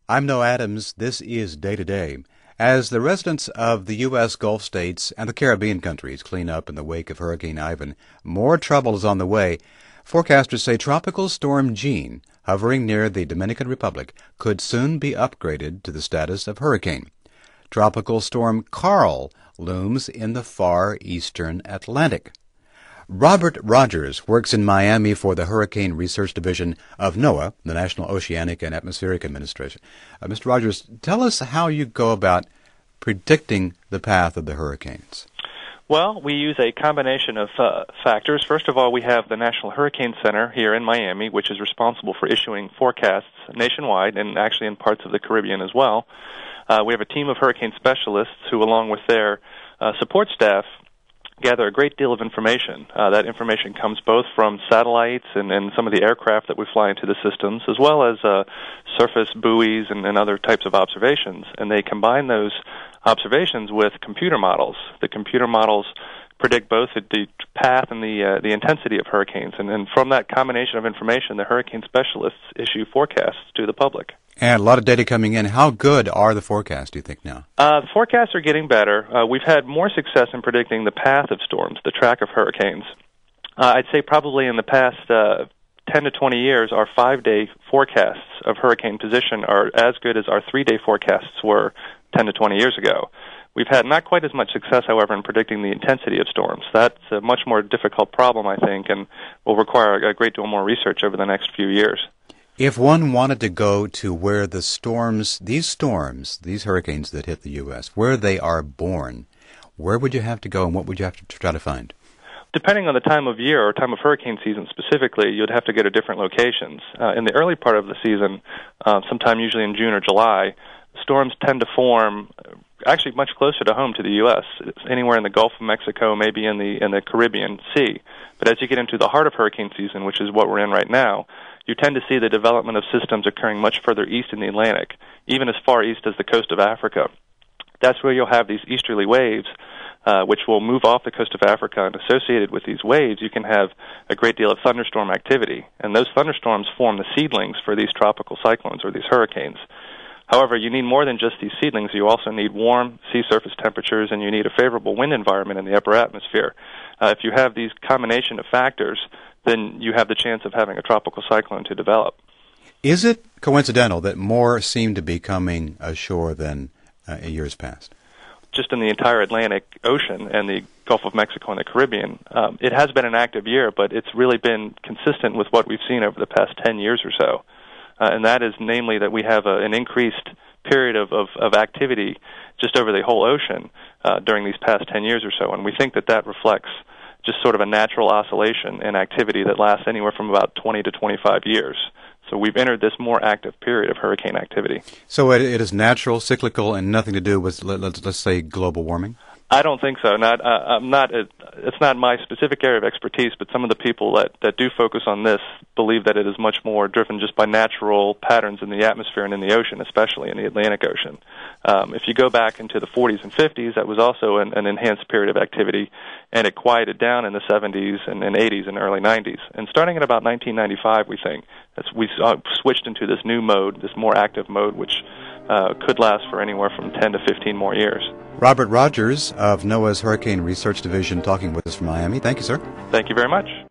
I'm Noah Adams. This is Day to Day. As the residents of the U.S. Gulf states and the Caribbean countries clean up in the wake of Hurricane Ivan, more trouble is on the way. Forecasters say Tropical Storm Jeanne, hovering near the Dominican Republic, could soon be upgraded to the status of hurricane. Tropical Storm Carl looms in the far eastern Atlantic. Robert Rogers works in Miami for the Hurricane Research Division of NOAA, the National Oceanic and Atmospheric Administration. Mr. Rogers, tell us how you go about predicting the path of the hurricanes. Well, we use a combination of factors. First of all, we have the National Hurricane Center here in Miami, which is responsible for issuing forecasts nationwide and actually in parts of the Caribbean as well. We have a team of hurricane specialists who, along with their support staff, gather a great deal of information. That information comes both from satellites and some of the aircraft that we fly into the systems, as well as surface buoys and other types of observations. And they combine those observations with computer models. The computer models predict both the path and the intensity of hurricanes. And from that combination of information, the hurricane specialists issue forecasts to the public. And a lot of data coming in. How good are the forecasts, do you think, now? The forecasts are getting better. We've had more success in predicting the path of storms, the track of hurricanes. I'd say probably in the past 10 to 20 years, our 5-day forecasts of hurricane position are as good as our 3-day forecasts were 10 to 20 years ago. We've had not quite as much success, however, in predicting the intensity of storms. That's a much more difficult problem, I think, and will require a great deal more research over the next few years. If one wanted to go to where the storms, these hurricanes that hit the U.S., where they are born, where would you have to go and what would you have to try to find? Depending on the time of year or time of hurricane season specifically, you'd have to go to different locations. In the early part of the season, sometime usually in June or July, storms tend to form actually much closer to home to the U.S., anywhere in the Gulf of Mexico, maybe in the Caribbean Sea. But as you get into the heart of hurricane season, which is what we're in right now, you tend to see the development of systems occurring much further east in the Atlantic, even as far east as the coast of Africa. That's where you'll have these easterly waves, which will move off the coast of Africa, and associated with these waves, you can have a great deal of thunderstorm activity. And those thunderstorms form the seedlings for these tropical cyclones or these hurricanes. However, you need more than just these seedlings. You also need warm sea surface temperatures, and you need a favorable wind environment in the upper atmosphere. If you have these combination of factors, then you have the chance of having a tropical cyclone to develop. Is it coincidental that more seem to be coming ashore than in years past? Just in the entire Atlantic Ocean and the Gulf of Mexico and the Caribbean, it has been an active year, but it's really been consistent with what we've seen over the past 10 years or so. And that is namely that we have an increased period of activity just over the whole ocean during these past 10 years or so. And we think that reflects just sort of a natural oscillation in activity that lasts anywhere from about 20 to 25 years. So we've entered this more active period of hurricane activity. So it is natural, cyclical, and nothing to do with, let's say, global warming? I don't think so. It's not my specific area of expertise, but some of the people that do focus on this believe that it is much more driven just by natural patterns in the atmosphere and in the ocean, especially in the Atlantic Ocean. If you go back into the 40s and 50s, that was also an enhanced period of activity, and it quieted down in the 70s and 80s and early 90s. And starting at about 1995, we think, we switched into this new mode, this more active mode, which could last for anywhere from 10 to 15 more years. Robert Rogers of NOAA's Hurricane Research Division talking with us from Miami. Thank you, sir. Thank you very much.